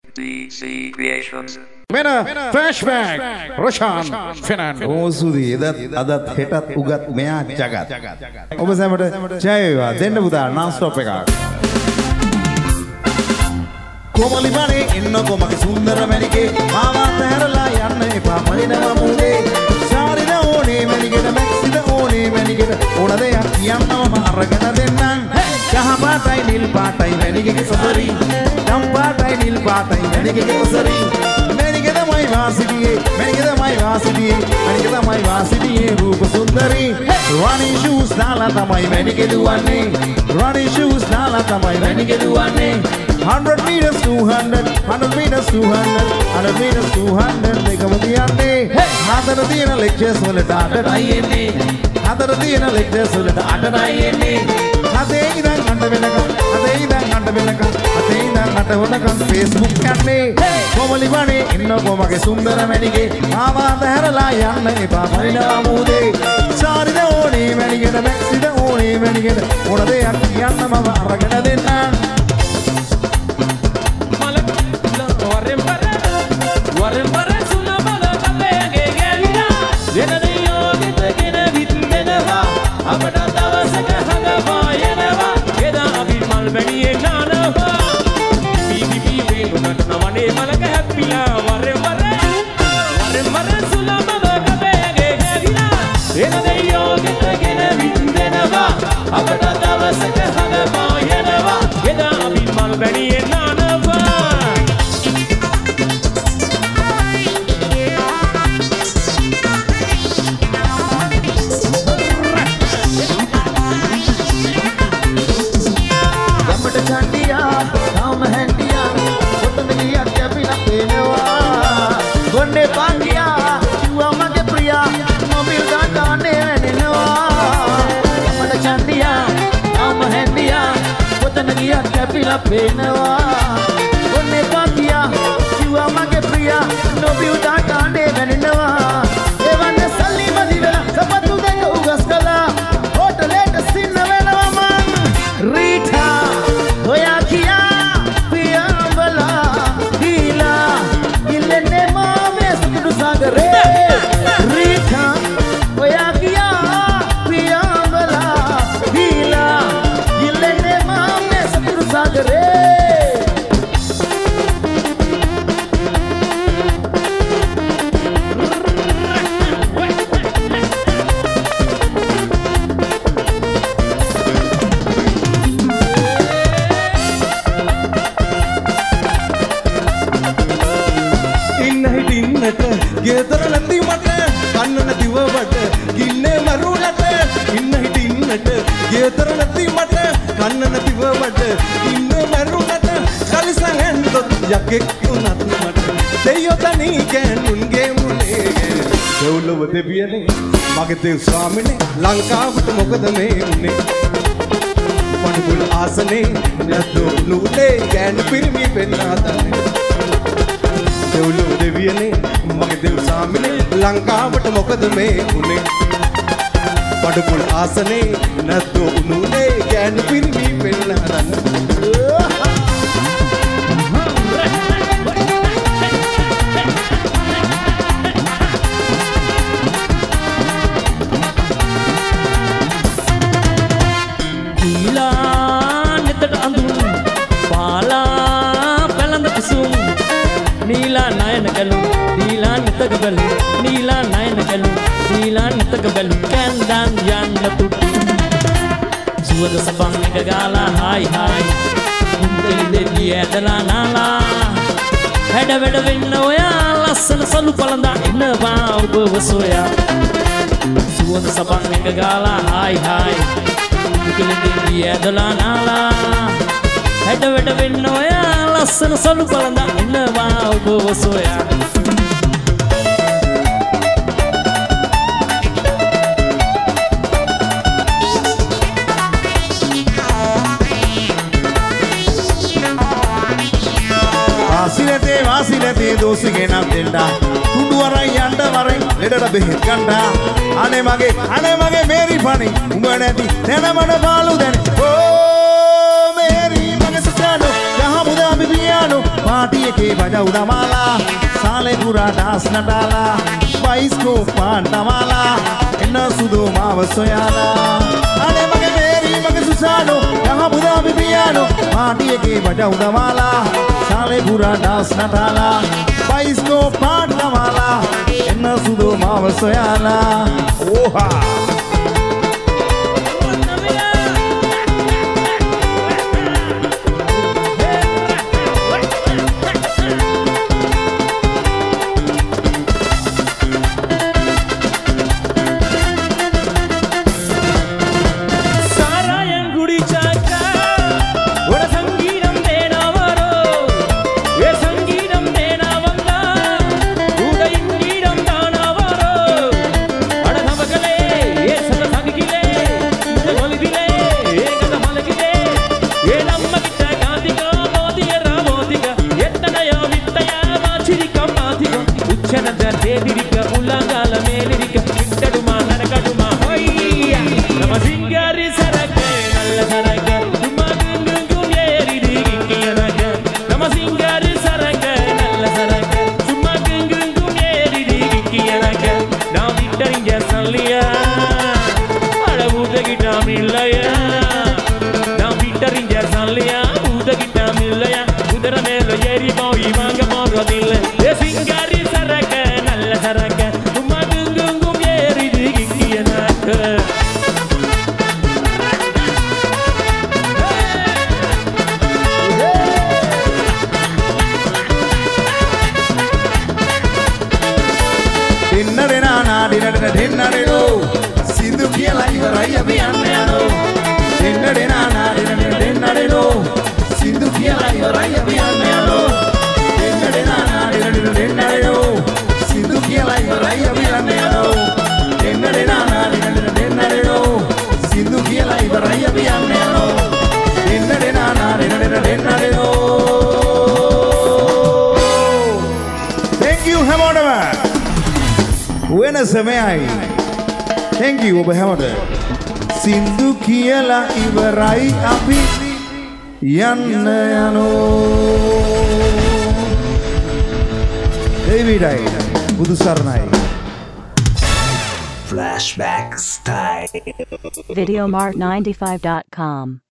DC Creations. Mena flashback Roshan Fernando. ඕසුදී එදත් අදත් හෙටත් උගත් මෙයා ජගත්. ඔබ සැමට ජය වේවා. දෙන්න පුතා non stop එකක්. කොමලි මනේ එන්නකො මගේ සුන්දර මැණිකේ මාවත් හැරලා යන්න එපා මනිනවා මුලේ. සාරිද ඕනේ මැණිකේට මැක්සිද ඕනේ මැණිකේට ඕන දෙයක් කියන්නම අරගෙන දෙන්නම්. කහ පාටයි නිල් පාටයි මැණිකේ සොසරි. නම් පාටයි නිල් පාටයි මැණිකේ සොසරි. මැණිකේ තමයි වාසිතියේ මැණිකේ තමයි වාසිතියේ මැණිකේ තමයි වාසිතියේ රූප සුන්දරි. running shoes දාලා තමයි මැණිකේ දුවන්නේ. running shoes දාලා තමයි මැණිකේ දුවන්නේ. 100 meters 200 100 meters 200 100 meters 200 මේකම තියන්නේ. හතර තියෙන lectures වලට අටයි එන්නේ. හතර තියෙන lectures වලට අටයි එන්නේ. හතේ ඉඳන් අඬ වෙනකම් හතේ ඉඳන් අඬ වෙනකම් හතේ ඉඳන් අඬ වෙනකම් Facebook යන්නේ. කොමලි වනේ ඉන්නකො මගේ සුන්දර මැණිකේ ආවාද හැරලා යන්න එපා පරිණා මූදේ. සාරිද ඕනේ මැණිකේට මැක්සිද ඕනේ මැණිකේට ඕන දෙයක් කියන්න මම අරගෙන දෙන්නම්. අපට දවසක හඟවා යනවා එදා අපි මල් බැණියේ නානවා බීබී වේලුනට නවනේ මලක හැප්පිලා වරෙන් වර සුලමම කබේගේ ගැවිලා එන දෙයෝ ගෙතගෙන වින්දෙනවා අපට දවසක හඟවා යනවා එදා අපි මල් බැණියේ නානවා Gonde pangia, you mage priya, mobil gane venenwa. Amada chandiya, am hendiya, potanagiya kapila penwa. Gonde pangia, you mage priya, mobil gane venenwa. Evanne salli madivela, sapatu deka ugaskala, hotelete sinna venwa man. Rita, hoya kiya, piya bala, hila, ilene Sagare Rita Oya kiya piya bala hila yilene maame satru sagare ගෙදර නැති මට කන්න නැතිව වට කින්නේ මරුණට ඉන්න හිටින්නට ගෙදර නැති මට කන්න නැතිව වට ඉන්න මරුණට කලිසන් ඇන්දොත් යකෙක් වුණත් මට දෙයෝ තනි ගෑනුන්ගේ මුනේ දෙව්ලොව දෙවියනේ මගේ දෙව් ස්වාමිනේ ලංකාවට මොකද මේ උනේ පණුගුල් ආසනේ නැද්දෝ නුනේ ගෑනු පිරිමි පෙන්නා තන්නේ දෙව්ලොව දෙවියනේ මගේ දෙව් සාමිනේ ලංකාවට මොකද මේ උනේ බඩපොල් ආසනේ නැද්දෝ උනුනේ ගෑනු පිරිමි පෙන්නන දීලා නෙතට අඳුන් පාලා පැලඳ කුසුම් Nila nayana galu, Nila nitaga galu, Nila nayana galu, Nila nitaga galu, Kandan yan natutu. Suwada sabang nagagala, hi hi, Untili devi edala nala. Heda veda vinna oya, Lassana salu palanda inna va ubavasoya. Suwada sabang nagagala, hi hi, Untili devi edala nala. Heda veda vinna oya. Lassana salu palanda innawa uba soya Vasilate dosige nam denda tundu warai yanda warai ledada behet ganda ane mage meri pani umba nathi tena mana balu dene oh meri mage sasano jaha muda bibiya piano පාටියකේ බජවුදමාලා සාලේ පුරා dance නටාලා bioscope පාන්නමාලා එන්න සුදු මාව සොයාලා අනේ මගේ Mary මගේ සුසානෝ යහබුදාමි පියානෝ පාටියකේ බජවුදමාලා සාලේ පුරා ඩාස් නටාලා බයිස්කෝප් පාන්නමාලා එන්න සුදු මාව සොයාලා ඕහා සින්දු කියලා ඉවරයි අපි යන්න යනෝ දෙන්නඩේ නානා දෙන්නඩේ සින්දු කියලා ඉවරයි අපි යන්න යනෝ දෙන්නඩේ නානා දෙන්නඩේ සින්දු කියලා ඉවරයි අපි යන්න යනෝ දෙන්නඩේ නානා දෙන්නඩේ සින්දු කියලා ඉවරයි අපි යන්න යනෝ දෙන්නඩේ නානා දෙන්නඩේ Thank you හැමෝටම වෙනස මෙයයි Thank you ඔබ හැමෝට සින්දු කියලා ඉවරයි අපි යන්න යනෝ දෙවිඩයි බුදු සරණයි Flashback style Videomart95.com